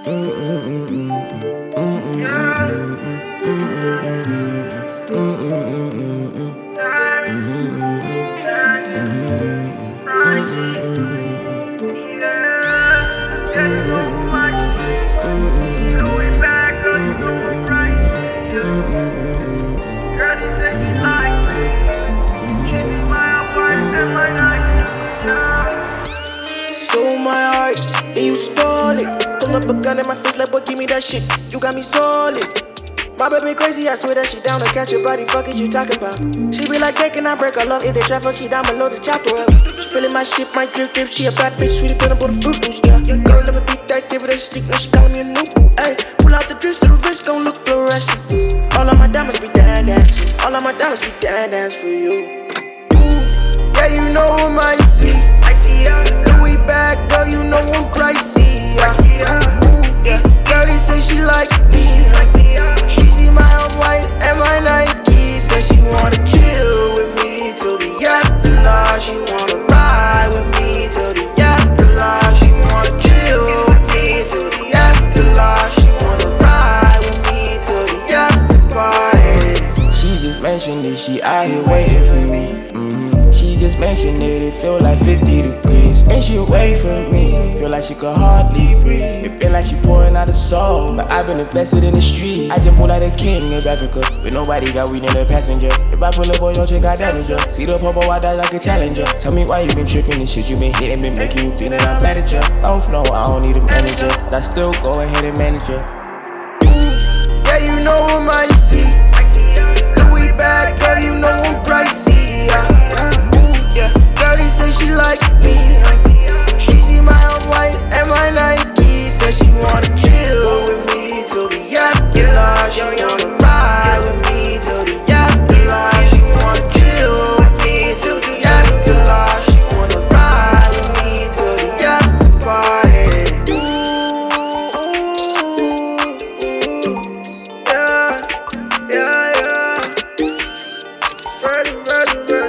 Stole my heart, and you stole it. Pull up a gun in my face, like, boy, give me that shit. You got me solid. My baby crazy, I swear that she down to catch your body. Fuck is you talking about? She be like, can I break her love? If they try fuck, she down below the chopper up. She feeling my shit, my drip drip. She a bad bitch, sweeter than a bowl of Fruit Loops, yeah. Girl, let me beat that, give her that stick. No, she calling me a new boo, ayy. Pull out the drips to the wrist, gon' look fluorescent. All of my diamonds be dance. All of my diamonds be dance for you. Ooh, yeah, you know I'm icy. Louis bag, girl, you know I'm pricey. Ooh, yeah, girlie say she like me. She see my Off-White and my Nike. Said she wanna chill with me till the afterlife. She wanna ride with me till the afterlife. She wanna chill with me till the afterlife. She wanna ride with me till the after party. She just mentioned that she out here waiting for me. She just mentioned that it feel like 50 degrees. And she away from me, feel like she could hardly breathe. It feel like she pouring out her soul, but I've been invested in the street. I just pull like a king of Africa, but nobody got weed in the passenger. If I pull up on your chick, I damage her. See the popo, I die like a challenger. Tell me why you been tripping and shit you been hitting, been making you feel that I'm bad at ya. Oh no, I don't need a manager, but I still go ahead and manage her. Ooh, yeah, you know I'm icy. Louis bag, girl, you know I'm pricey. Yeah, girlie say she like me. She see my Off-White and my Nike. Said she wanna chill with me till the afterlife. She wanna ride with me till the afterlife. She wanna chill with me till the afterlife. She wanna ride with me till the after party. Ooh, yeah. Ready.